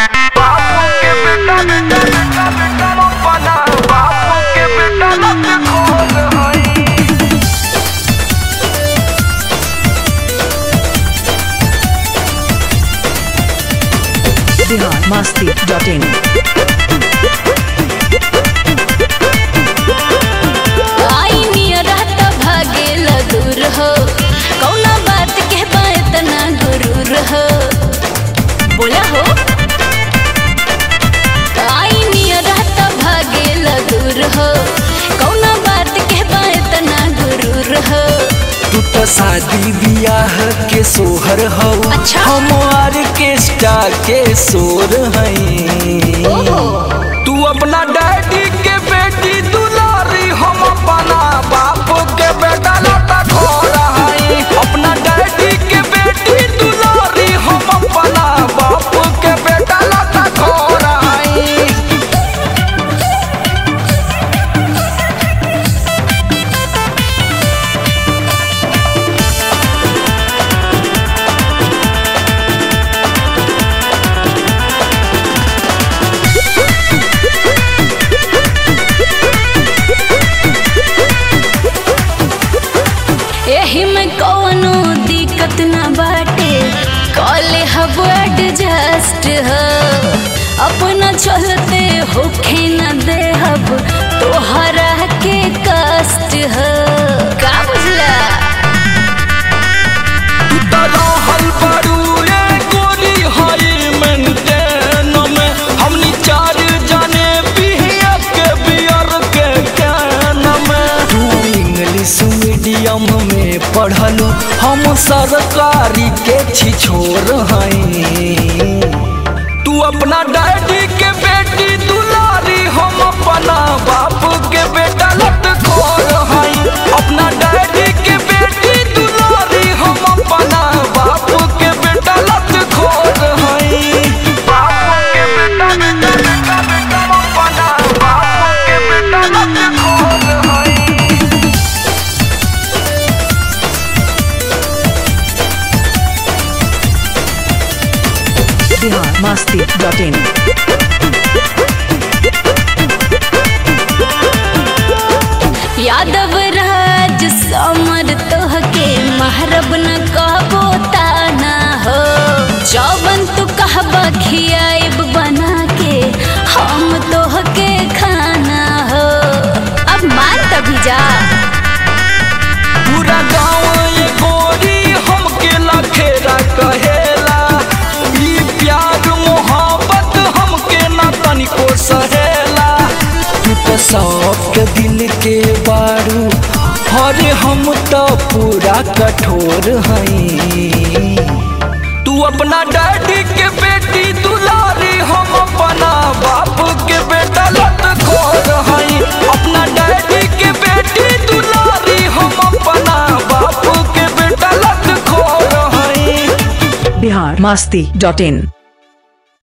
बापू के बेटा बेटा बेटा बेटा अपना बापू के बेटा लत खोर हई। biharmasti.in आई नियरा त भागेला दूर हो, कौना बात के बात ना गुरूर हो, बोला हो। आई नियरा त भागेला दूर हो, कौना बात के बात ना गुरूर हो। तू तो शादी बियाह के सोहर हो, अच्छा। हमार के स्टार के सोर हई। ओहो। तू अपना डैडी के बेटी दुलारी, हम अपना बाप के बेटा लता खोर हई। अपना डैडी के बेटी दुलारी, हम अपना बाप के बेटा लता खोर हई। एही में कौनो दिक्कत ना बाटे, कॉले हब एडजस्ट हो। अपना चलते होखे ना देहब तोहरा के कष्ट हो, का बुझला। रहल बड़ू ये गोरी हई मेंटेन में, हमनी चार जाने पिया के बियर के कैन में। तू इंग्लिश मीडियम में पढ़लू, हम सरकारी के छिछोर हई। तू अपना डैडी के बेटी दुलारी, हम अपना बाप के बेटा लत खोर हई। अपना डैडी के बेटी दुलारी, हम अपना बाप के बेटा लत खोर हई। बापू के बेटा बेटा बेटा बेटा अपना बापू के बेटा लत खोर हई। biharmasti.in यादव राज समर तोहके महरब न कहबो ताना हो। जौवन तू कहबा खियाइब बना के, हम तोहके खाना हो। अब मान तभी जा। पूरा गाँव ये गोरी हमके लखेरा कहेला। ई प्यार मोहब्बत हमके ना तनिको सहेला। तू तो सबके दिल के बारू, अरे हम तो पूरा कठोर हई। तू अपना डैडी के बेटी दुलारी, हम अपना बाप के बेटा लत खोर हई। अपना डैडी के बेटी दुलारी, हम अपना बाप के बेटा लत खोर हई। biharmasti.in